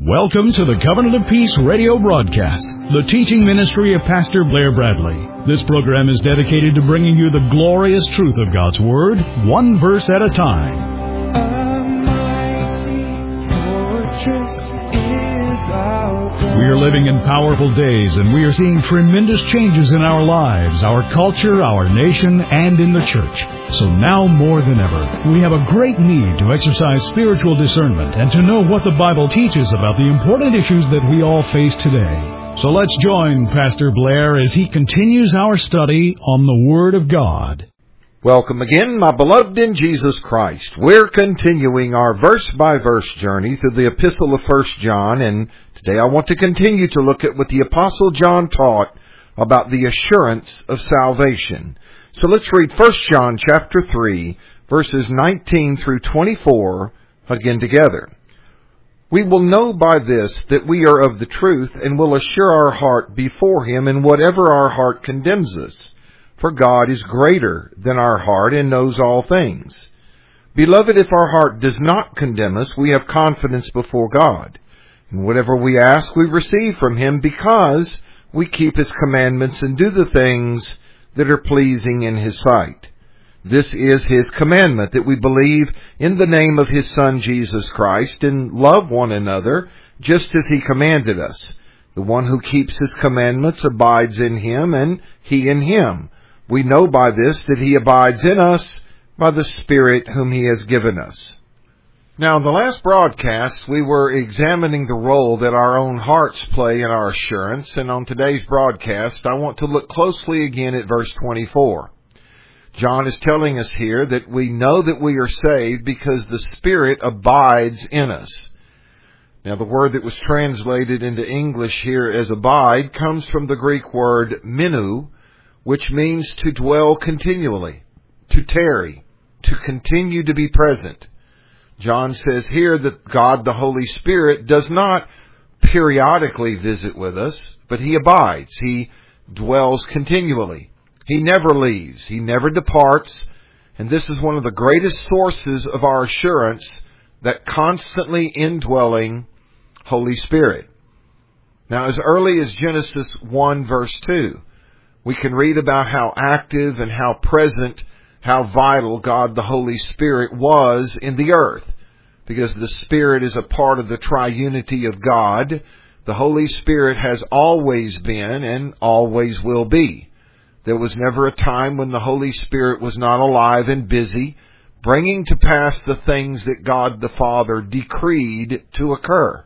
Welcome to the Covenant of Peace radio broadcast, the teaching ministry of Pastor Blair Bradley. This program is dedicated to bringing you the glorious truth of God's Word, one verse at a time. We are living in powerful days, and we are seeing tremendous changes in our lives, our culture, our nation, and in the church. So now more than ever, we have a great need to exercise spiritual discernment and to know what the Bible teaches about the important issues that we all face today. So let's join Pastor Blair as he continues our study on the Word of God. Welcome again, my beloved in Jesus Christ. We're continuing our verse-by-verse journey through the epistle of 1 John, and today I want to continue to look at what the Apostle John taught about the assurance of salvation. So let's read 1 John chapter 3, verses 19 through 24 again together. We will know by this that we are of the truth, and will assure our heart before Him in whatever our heart condemns us. For God is greater than our heart and knows all things. Beloved, if our heart does not condemn us, we have confidence before God. And whatever we ask, we receive from Him, because we keep His commandments and do the things that are pleasing in His sight. This is His commandment, that we believe in the name of His Son Jesus Christ and love one another just as He commanded us. The one who keeps His commandments abides in Him, and He in him. We know by this that He abides in us by the Spirit whom He has given us. Now, in the last broadcast, we were examining the role that our own hearts play in our assurance, and on today's broadcast, I want to look closely again at verse 24. John is telling us here that we know that we are saved because the Spirit abides in us. Now, the word that was translated into English here as abide comes from the Greek word menu, which means to dwell continually, to tarry, to continue to be present. John says here that God the Holy Spirit does not periodically visit with us, but He abides. He dwells continually. He never leaves. He never departs. And this is one of the greatest sources of our assurance, that constantly indwelling Holy Spirit. Now, as early as Genesis 1 verse 2, we can read about how active and how present, how vital God the Holy Spirit was in the earth. Because the Spirit is a part of the triunity of God, the Holy Spirit has always been and always will be. There was never a time when the Holy Spirit was not alive and busy, bringing to pass the things that God the Father decreed to occur.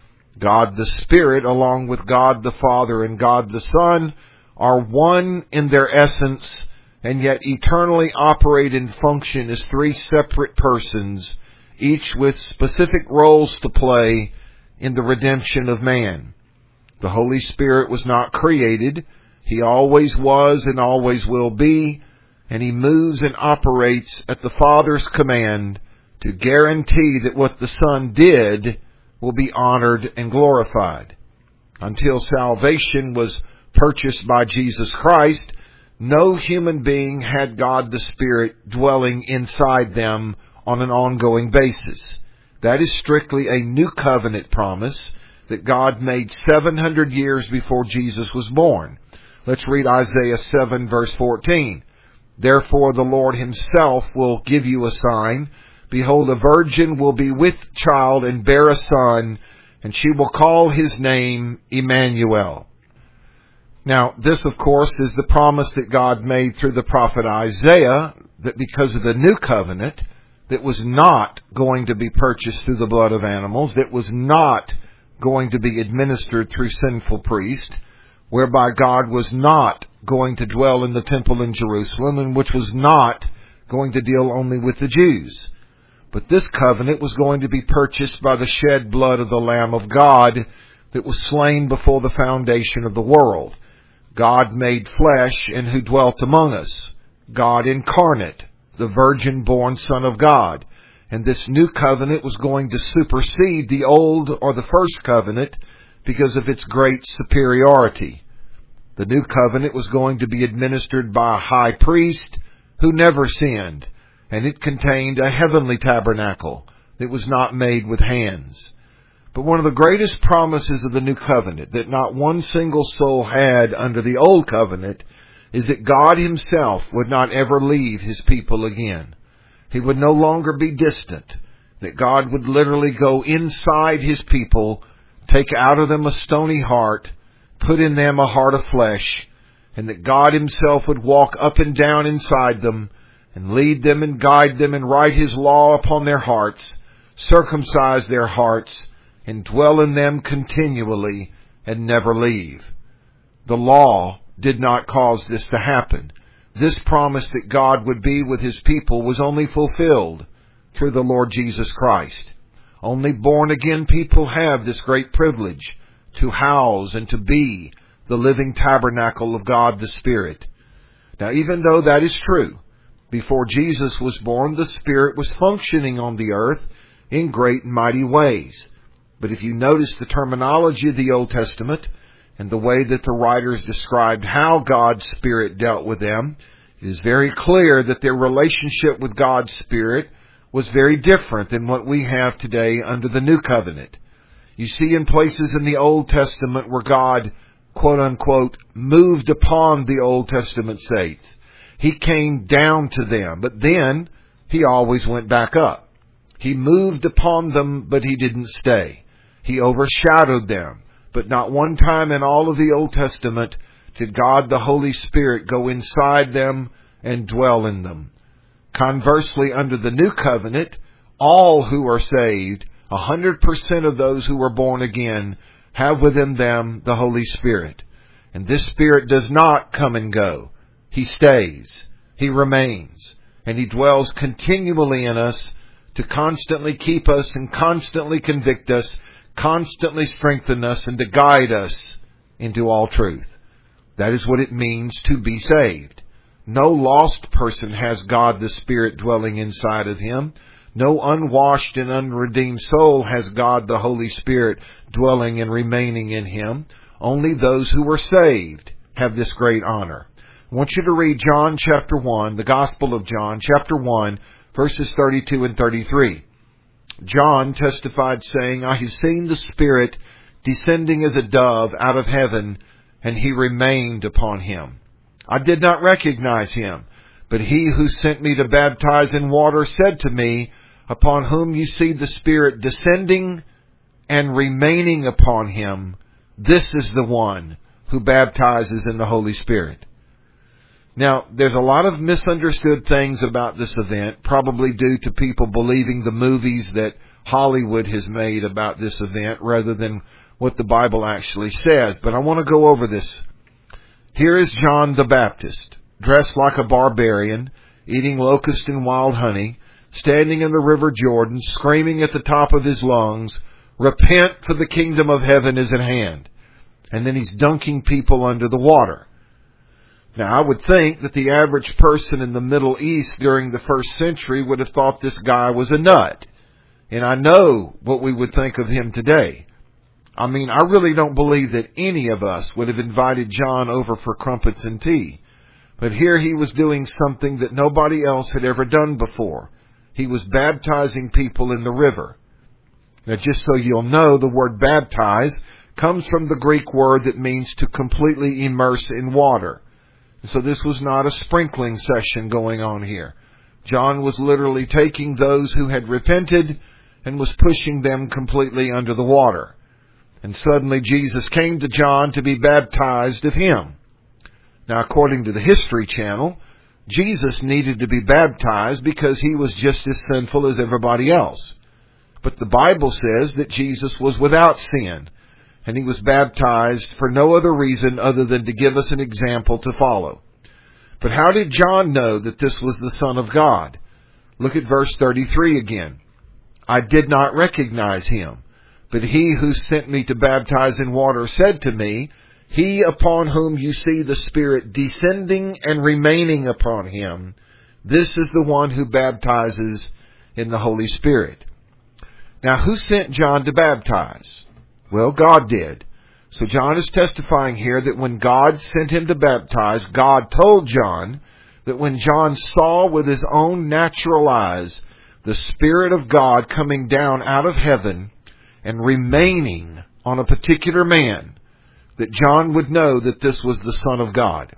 God the Spirit, along with God the Father and God the Son, are one in their essence, and yet eternally operate and function as three separate persons, each with specific roles to play in the redemption of man. The Holy Spirit was not created. He always was and always will be, and He moves and operates at the Father's command to guarantee that what the Son did will be honored and glorified. Until salvation was purchased by Jesus Christ, no human being had God the Spirit dwelling inside them on an ongoing basis. That is strictly a new covenant promise that God made 700 years before Jesus was born. Let's read Isaiah 7 verse 14. Therefore the Lord Himself will give you a sign. Behold, a virgin will be with child and bear a son, and she will call His name Emmanuel. Now, this, of course, is the promise that God made through the prophet Isaiah, that because of the new covenant, that was not going to be purchased through the blood of animals, that was not going to be administered through sinful priests, whereby God was not going to dwell in the temple in Jerusalem, and which was not going to deal only with the Jews. But this covenant was going to be purchased by the shed blood of the Lamb of God that was slain before the foundation of the world. God made flesh and who dwelt among us. God incarnate, the virgin-born Son of God. And this new covenant was going to supersede the old or the first covenant because of its great superiority. The new covenant was going to be administered by a high priest who never sinned, and it contained a heavenly tabernacle that was not made with hands. But one of the greatest promises of the new covenant that not one single soul had under the old covenant is that God Himself would not ever leave His people again. He would no longer be distant. That God would literally go inside His people, take out of them a stony heart, put in them a heart of flesh, and that God Himself would walk up and down inside them and lead them and guide them and write His law upon their hearts, circumcise their hearts, and dwell in them continually and never leave. The law did not cause this to happen. This promise that God would be with His people was only fulfilled through the Lord Jesus Christ. Only born-again people have this great privilege to house and to be the living tabernacle of God the Spirit. Now, even though that is true, before Jesus was born, the Spirit was functioning on the earth in great and mighty ways. But if you notice the terminology of the Old Testament and the way that the writers described how God's Spirit dealt with them, it is very clear that their relationship with God's Spirit was very different than what we have today under the New Covenant. You see in places in the Old Testament where God, quote unquote, moved upon the Old Testament saints. He came down to them, but then He always went back up. He moved upon them, but He didn't stay. He overshadowed them, but not one time in all of the Old Testament did God the Holy Spirit go inside them and dwell in them. Conversely, under the New Covenant, all who are saved, 100% of those who are born again, have within them the Holy Spirit. And this Spirit does not come and go. He stays. He remains. And He dwells continually in us to constantly keep us and constantly convict us, constantly strengthen us, and to guide us into all truth. That is what it means to be saved. No lost person has God the Spirit dwelling inside of him. No unwashed and unredeemed soul has God the Holy Spirit dwelling and remaining in him. Only those who are saved have this great honor. I want you to read John chapter 1, the Gospel of John chapter 1, verses 32 and 33. John testified, saying, I have seen the Spirit descending as a dove out of heaven, and He remained upon Him. I did not recognize Him, but He who sent me to baptize in water said to me, upon whom you see the Spirit descending and remaining upon Him, this is the one who baptizes in the Holy Spirit. Now, there's a lot of misunderstood things about this event, probably due to people believing the movies that Hollywood has made about this event rather than what the Bible actually says. But I want to go over this. Here is John the Baptist, dressed like a barbarian, eating locust and wild honey, standing in the river Jordan, screaming at the top of his lungs, repent, for the kingdom of heaven is at hand. And then he's dunking people under the water. Now, I would think that the average person in the Middle East during the first century would have thought this guy was a nut. And I know what we would think of him today. I mean, I really don't believe that any of us would have invited John over for crumpets and tea. But here he was doing something that nobody else had ever done before. He was baptizing people in the river. Now, just so you'll know, the word baptize comes from the Greek word that means to completely immerse in water. So this was not a sprinkling session going on here. John was literally taking those who had repented and was pushing them completely under the water. And suddenly Jesus came to John to be baptized of him. Now, according to the History Channel, Jesus needed to be baptized because he was just as sinful as everybody else. But the Bible says that Jesus was without sin, and he was baptized for no other reason other than to give us an example to follow. But how did John know that this was the Son of God? Look at verse 33 again. I did not recognize him, but he who sent me to baptize in water said to me, he upon whom you see the Spirit descending and remaining upon him, this is the one who baptizes in the Holy Spirit. Now, who sent John to baptize? Well, God did. So John is testifying here that when God sent him to baptize, God told John that when John saw with his own natural eyes the Spirit of God coming down out of heaven and remaining on a particular man, that John would know that this was the Son of God.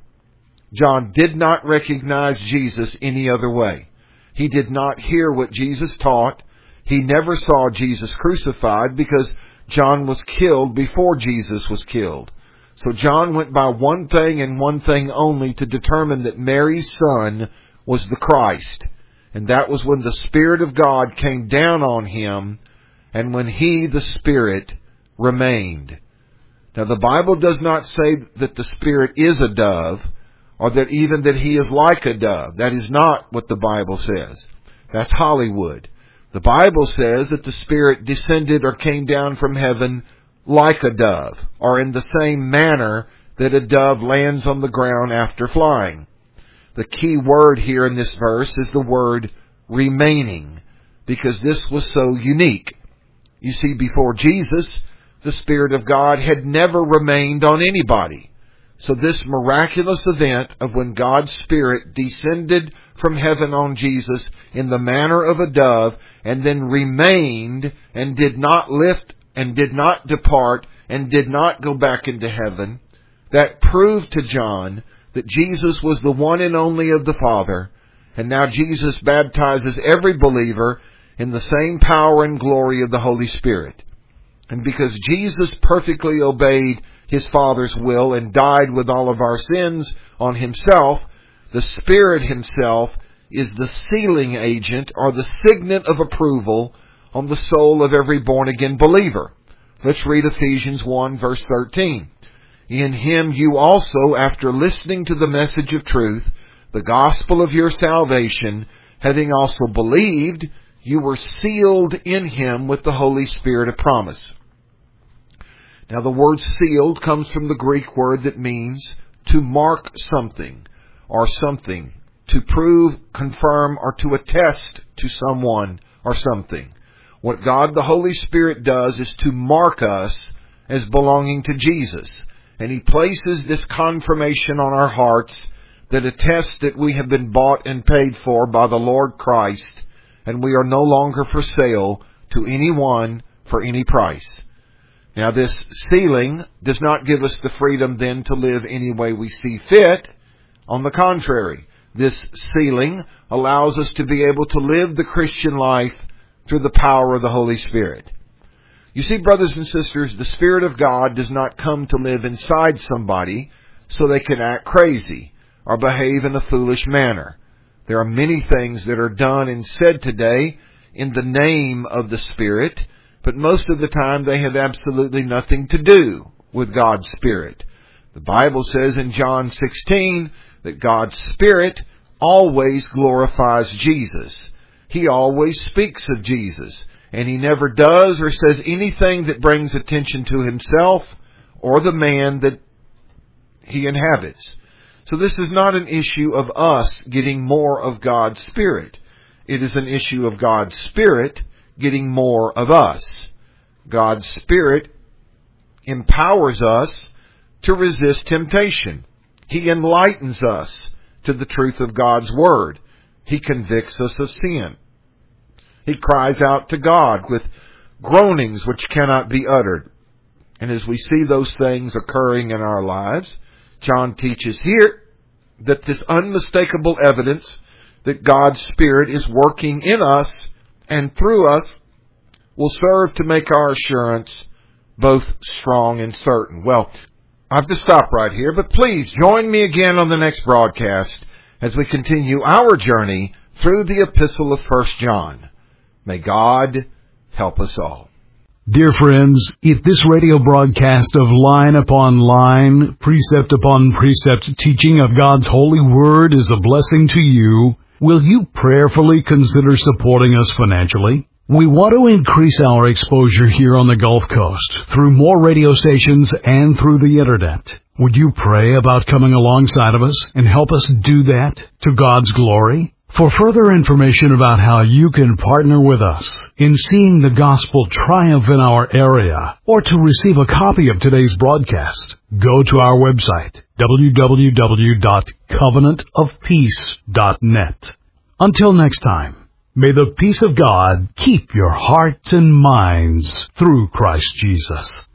John did not recognize Jesus any other way. He did not hear what Jesus taught. He never saw Jesus crucified because John was killed before Jesus was killed. So John went by one thing and one thing only to determine that Mary's son was the Christ. And that was when the Spirit of God came down on him and when he, the Spirit, remained. Now the Bible does not say that the Spirit is a dove or that even that he is like a dove. That is not what the Bible says. That's Hollywood. The Bible says that the Spirit descended or came down from heaven like a dove, or in the same manner that a dove lands on the ground after flying. The key word here in this verse is the word remaining, because this was so unique. You see, before Jesus, the Spirit of God had never remained on anybody. So this miraculous event of when God's Spirit descended from heaven on Jesus in the manner of a dove and then remained and did not lift and did not depart and did not go back into heaven, that proved to John that Jesus was the one and only of the Father. And now Jesus baptizes every believer in the same power and glory of the Holy Spirit. And because Jesus perfectly obeyed His Father's will and died with all of our sins on Himself, the Spirit Himself is the sealing agent or the signet of approval on the soul of every born-again believer. Let's read Ephesians 1, verse 13. In Him you also, after listening to the message of truth, the gospel of your salvation, having also believed, you were sealed in Him with the Holy Spirit of promise. Now the word sealed comes from the Greek word that means to mark something or something, to prove, confirm, or to attest to someone or something. What God the Holy Spirit does is to mark us as belonging to Jesus. And He places this confirmation on our hearts that attests that we have been bought and paid for by the Lord Christ, and we are no longer for sale to anyone for any price. Now this sealing does not give us the freedom then to live any way we see fit. On the contrary, this sealing allows us to be able to live the Christian life through the power of the Holy Spirit. You see, brothers and sisters, the Spirit of God does not come to live inside somebody so they can act crazy or behave in a foolish manner. There are many things that are done and said today in the name of the Spirit, but most of the time they have absolutely nothing to do with God's Spirit. The Bible says in John 16 that God's Spirit always glorifies Jesus. He always speaks of Jesus, and He never does or says anything that brings attention to Himself or the man that He inhabits. So this is not an issue of us getting more of God's Spirit. It is an issue of God's Spirit getting more of us. God's Spirit empowers us to resist temptation. He enlightens us to the truth of God's Word. He convicts us of sin. He cries out to God with groanings which cannot be uttered. And as we see those things occurring in our lives, John teaches here that this unmistakable evidence that God's Spirit is working in us and through us will serve to make our assurance both strong and certain. Well, I have to stop right here, but please join me again on the next broadcast as we continue our journey through the Epistle of 1 John. May God help us all. Dear friends, if this radio broadcast of line upon line, precept upon precept teaching of God's holy word is a blessing to you, will you prayerfully consider supporting us financially? We want to increase our exposure here on the Gulf Coast through more radio stations and through the Internet. Would you pray about coming alongside of us and help us do that to God's glory? For further information about how you can partner with us in seeing the gospel triumph in our area, or to receive a copy of today's broadcast, go to our website, www.covenantofpeace.net. Until next time, May the peace of God keep your hearts and minds through Christ Jesus.